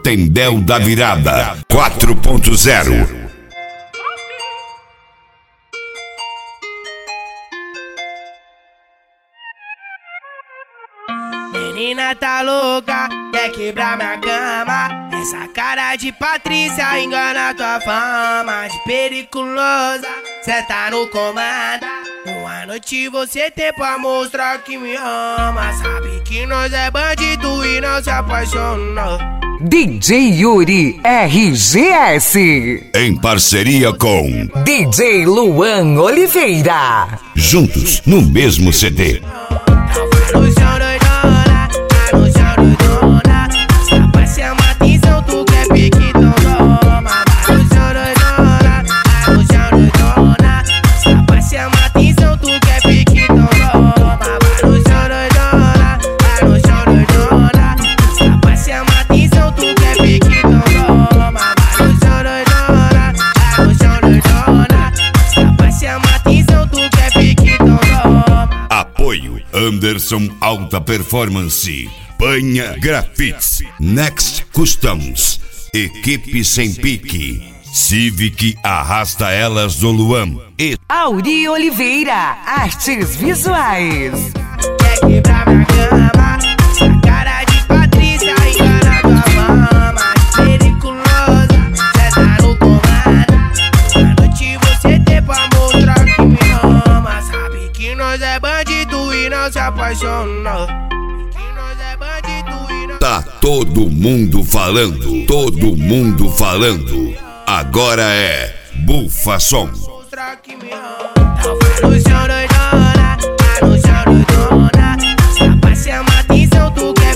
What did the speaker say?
Tendel da Virada 4.0. Menina tá louca, quer quebrar minha cama. Essa cara de Patrícia engana tua fama de periculosa, cê tá no comando. Uma noite você tem pra mostrar que me ama. Sabe que nós é bandido e não se apaixona. DJ Yuri RGS, em parceria com DJ Luan Oliveira, juntos no mesmo CD. Apoio Anderson Alta Performance, Panha Grafits, Next Customs, Equipe Sem Pique, Civic Arrasta Elas do Luan e Auri Oliveira, artes visuais. Quer quebrar minha cama, essa cara de Patrícia engana tua fama de periculosa, cê tá no comando. Uma noite você tem pra mostrar que me ama. Sabe que nós é bandido e não se apaixona. Que nós é bandido e não... Tá todo mundo falando, todo mundo falando. Agora é Bufa Som. Mostrar que me ama. Tá no chão doidona, tá no chão doidona. Essa passe é uma atenção, tu quer